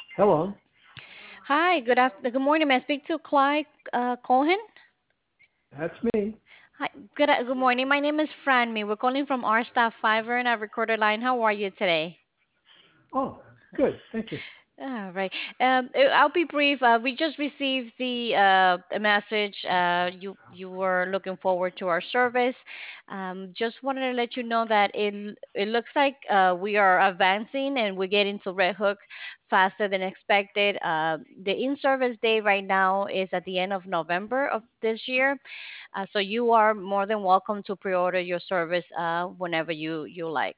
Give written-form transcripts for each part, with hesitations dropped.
Hello, Hi, good morning. May I speak to Clyde Cohen? that's me. Hi, good morning. My name is Franmy. We're calling from our staff Fiverr and a recorded line. How are you today? Oh, good. Thank you. All right. I'll be brief. We just received the a message. You were looking forward to our service. Just wanted to let you know that it looks like we are advancing and we're getting to Red Hook faster than expected. The in-service day right now is at the end of November of this year. So you are more than welcome to pre-order your service whenever you like.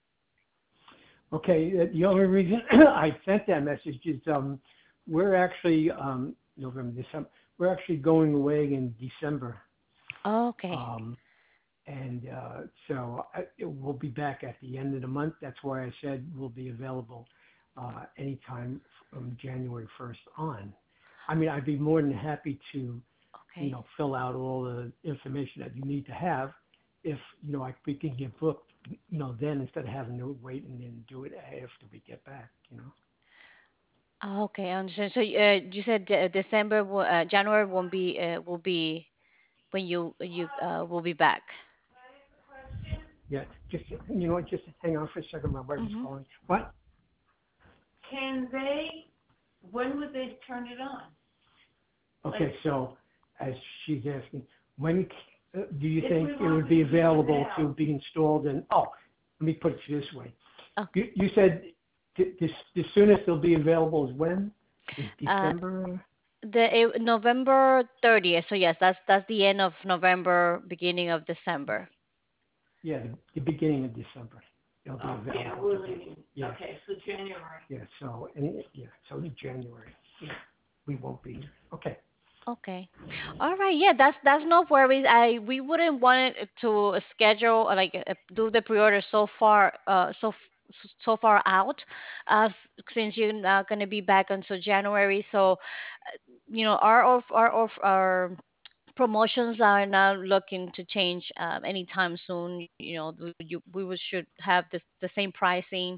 Okay, the only reason I sent that message is we're actually November, December. We're actually going away in December, Okay. um, and we'll be back at the end of the month. That's why I said we'll be available anytime from January 1st on. I mean, I'd be more than happy to Okay. fill out all the information that you need to have if, we can get booked, then instead of having to wait and then do it after we get back. Okay, I understand. So you said December, January won't be will be when you will be back. Yeah, just hang on for a second. My wife is Mhm. calling. What? Can they, when would they turn it on? Okay, so as she's asking, when do you If think we it would want be to do it available to now, be installed? And let me put it this way. Okay. You said the soonest they'll be available is when? Is Uh, December? November 30th. So yes, that's the end of November, beginning of December. Yeah, the beginning of December. They'll be yeah, available to we're be. leaving, Yeah, okay, so January. yeah. So in January, yeah, we won't be here. Okay. Okay. All right. Yeah, that's no worries. We wouldn't want it to schedule do the pre-order so far so far out since you're not going to be back until January. So, our promotions are not looking to change anytime soon. We should have the same pricing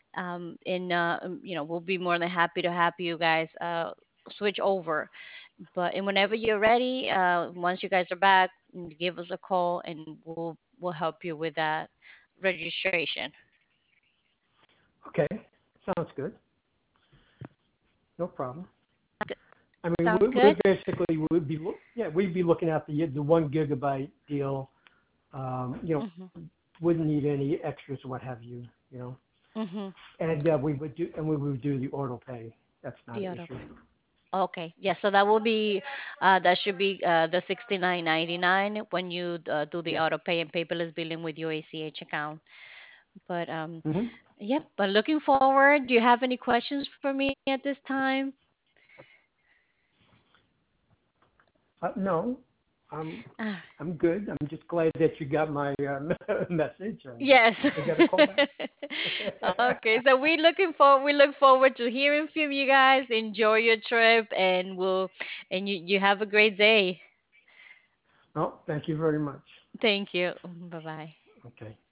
we'll be more than happy to have you guys switch over. But and whenever you're ready, once you guys are back, give us a call and we'll help you with that registration. Okay. Sounds good. No problem. Good. I mean, Sounds we good. basically we'd be looking at the 1 gigabyte deal. Mhm. Wouldn't need any extras, what have you. Mhm. And we would do the auto pay. That's not The an auto issue. pay. Okay. Yeah. So that will be that should be the 69.99 when you do the Yeah. auto pay and paperless billing with your ACH account. But hmm yep. But looking forward. Do you have any questions for me at this time? No, I'm Ah, I'm good. I'm just glad that you got my message, and yes. I got a call back. Okay, so we look forward to hearing from you guys. Enjoy your trip and you have a great day. Oh, thank you very much. Thank you. Bye bye. Okay.